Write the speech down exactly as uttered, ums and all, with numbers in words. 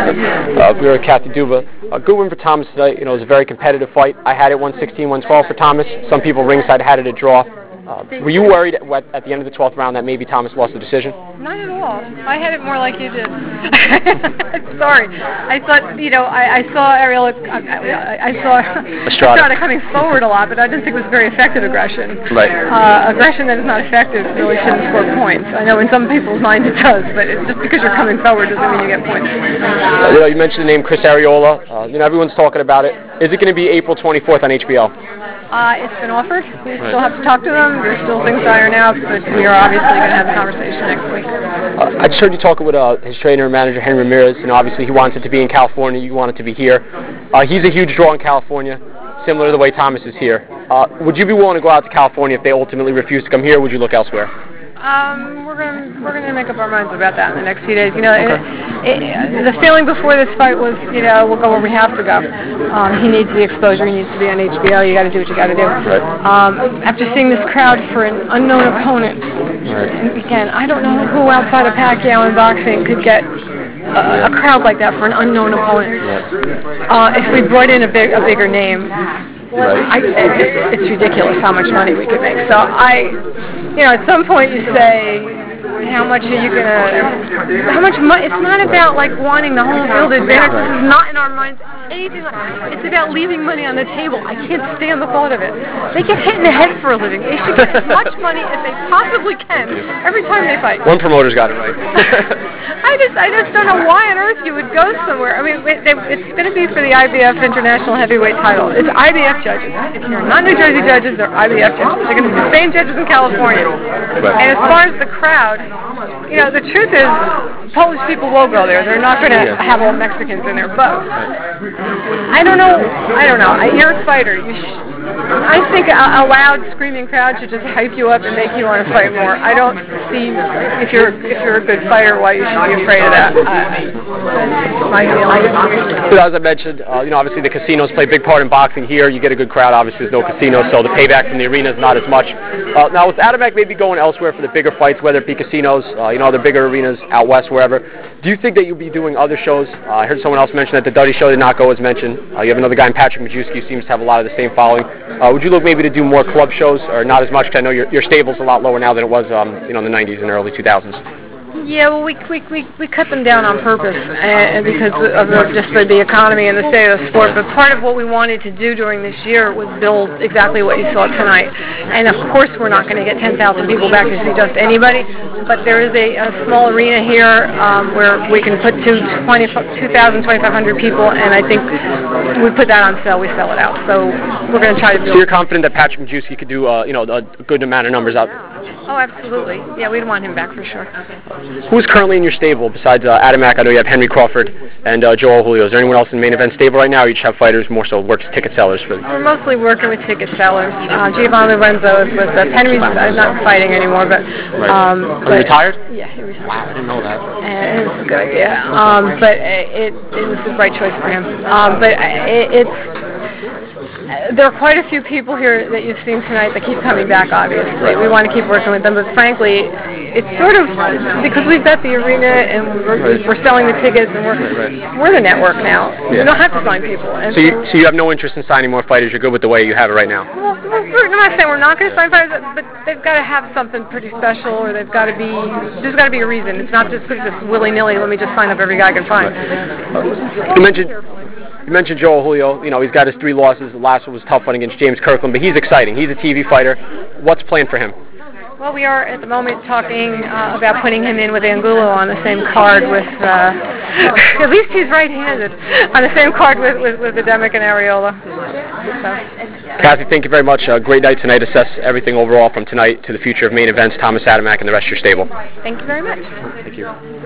uh, we were at Kathy Duba. A good win for Thomas tonight. You know, it was a very competitive fight. I had it one sixteen, one twelve for Thomas. Some people ringside had it a draw. Uh, were you worried at, what, at the end of the twelfth round that maybe Thomas lost the decision? Not at all. I had it more like you did. Sorry. I thought, you know, I, I saw Arreola, I, I saw Estrada. Estrada coming forward a lot, but I didn't think it was very effective aggression. Right. Uh, aggression that is not effective really shouldn't score points. I know in some people's minds it does, but it, just because you're coming forward doesn't mean you get points. Uh, you know, you mentioned the name Chris Arreola. Uh, you know, everyone's talking about it. Is it going to be April twenty-fourth on H B O? Uh, it's been offered. We right. still have to talk to them. There's still things to iron out, but we are obviously going to have the conversation next week. Uh, I just heard you talking with uh, his trainer and manager, Henry Ramirez. You know, obviously he wants it to be in California. You want it to be here. Uh, he's a huge draw in California, similar to the way Thomas is here. Uh, would you be willing to go out to California if they ultimately refuse to come here, or would you look elsewhere? Um, we're gonna we're gonna make up our minds about that in the next few days. You know, okay. it, it, the feeling before this fight was, you know, we'll go where we have to go. Um, he needs the exposure. He needs to be on H B O. You got to do what you got to do. Right. Um, after seeing this crowd for an unknown opponent, right. and again, I don't know who outside of Pacquiao in boxing could get a, a crowd like that for an unknown opponent. Right. Uh, if we brought in a big a bigger name. Right. I, it's, it's ridiculous how much money we could make. So I, you know, at some point you say, how much are you gonna? How much money? It's not about like wanting the home field advantage. This is not in our minds. Anything like, it's about leaving money on the table. I can't stand the thought of it. They get hit in the head for a living. They should get as much money as they possibly can every time they fight. One promoter's got it right. I just, I just don't know why on earth you would go somewhere. I mean, they, it's going to be for the I B F International Heavyweight Title. It's I B F judges. They're not New Jersey judges. They're I B F judges. They're going to be the same judges in California. Right. And as far as the crowd, you know, the truth is, Polish people will go there. They're not going to yeah. have all Mexicans in their boat. I don't know. I don't know. You're a fighter. You sh- I think a, a loud, screaming crowd should just hype you up and make you want to fight more. I don't see if you're if you're a good fighter why you should be afraid of that. Uh, my feeling. As I mentioned, uh, you know, obviously the casinos play a big part in boxing here. You get a good crowd. Obviously, there's no casinos, so the payback from the arena is not as much. Uh, now, with Adamek maybe going elsewhere for the bigger fights, whether it be casinos, uh, you know, other bigger arenas out west, wherever, do you think that you'll be doing other shows? Uh, I heard someone else mention that the Duddy show did not go as mentioned. Uh, you have another guy in Patrick Majewski who seems to have a lot of the same following. Uh, would you look maybe to do more club shows, or not as much? Because I know your, your stable's a lot lower now than it was, um, you know, in the nineties and early two thousands. Yeah, well, we we we, we cut them down on purpose uh, because of the, just the, the economy and the state of the sport. But part of what we wanted to do during this year was build exactly what you saw tonight. And of course, we're not going to get ten thousand people back to see just anybody. But there is a, a small arena here um, where we can put two thousand, twenty-five hundred people, and I think we put that on sale. We sell it out. So we're going to try to. Build. So you're confident that Patrick Majewski could do, uh, you know, a good amount of numbers out there? Oh, absolutely. Yeah, we'd want him back for sure. Who's currently in your stable besides uh, Adamek? I know you have Henry Crawford and uh, Joel Julio. Is there anyone else in the main event stable right now, or you just have fighters more so work as ticket sellers for them? We're mostly working with ticket sellers. Uh, Giovanni Lorenzo is with us. Henry's uh, not fighting anymore, but... Um, right. but, retired? Yeah, he retired. Wow, I didn't know that. And it was a good idea. Um, but it, it was the right choice for him. Um, but it, it's... There are quite a few people here that you've seen tonight that keep coming back, obviously. We want to keep working with them, but frankly, it's sort of, because we've got the arena and we're, we're selling the tickets and we're we're the network now. Yeah. We don't have to sign people. And so, you, so you have no interest in signing more fighters? You're good with the way you have it right now? Well, we're not saying we're not going to sign fighters, but they've got to have something pretty special, or they've got to be, there's got to be a reason. It's not just just willy-nilly, let me just sign up every guy I can find. Right. You mentioned... You mentioned Joel Julio. You know, he's got his three losses. The last one was a tough one against James Kirkland, but he's exciting. He's a T V fighter. What's planned for him? Well, we are at the moment talking uh, about putting him in with Angulo on the same card with, uh, at least he's right-handed, on the same card with, with, with Adamek and Arreola. So. Kathy, thank you very much. Uh, great night tonight. Assess everything overall from tonight to the future of main events, Thomas Adamek and the rest of your stable. Thank you very much. Thank you.